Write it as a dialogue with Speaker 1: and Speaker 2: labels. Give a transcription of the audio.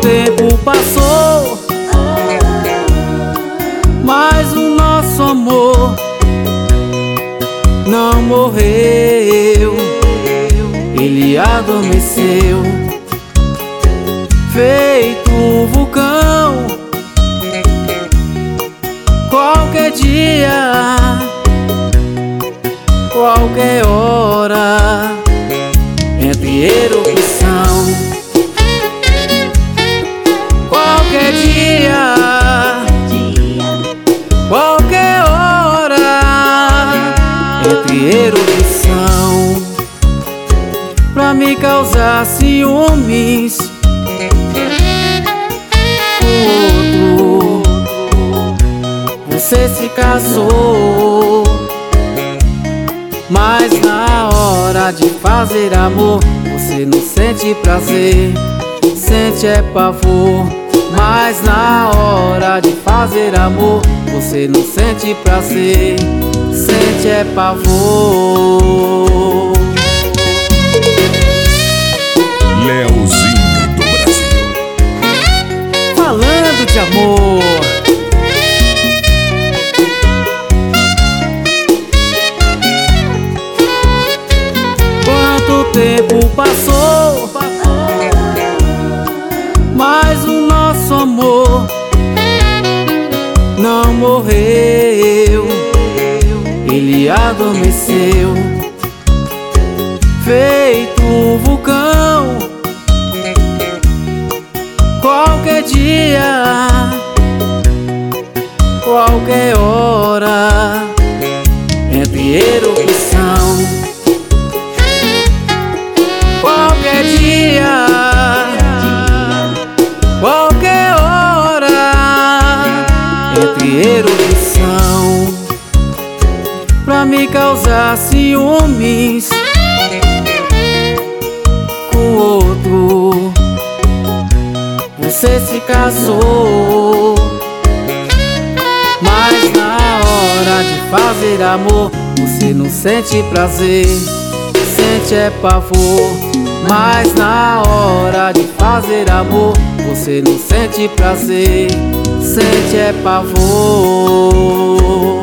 Speaker 1: tempo passou, mas o nosso amor não morreu. Ele adormeceu, feito um vulcão. Qualquer dia, qualquer hora, entre erupção. Qualquer dia, qualquer hora, entre erupção. Pra me causar ciúmes com outro, você se casou. Mas na hora de fazer amor, você não sente prazer, sente é pavor. Mas na hora de fazer amor, você não sente prazer, sente é pavor.
Speaker 2: Leozinho do Brasil,
Speaker 1: falando de amor. Quanto tempo passou, mas o nosso amor não morreu. Ele adormeceu, feito um vulcão. Qualquer dia, qualquer hora, entre erupção. Qualquer dia, qualquer hora, entre erupção. Pra me causar ciúmes com outro, você se casou. Mas na hora de fazer amor, você não sente prazer, sente é pavor. Mas na hora de fazer amor, você não sente prazer, sente é pavor.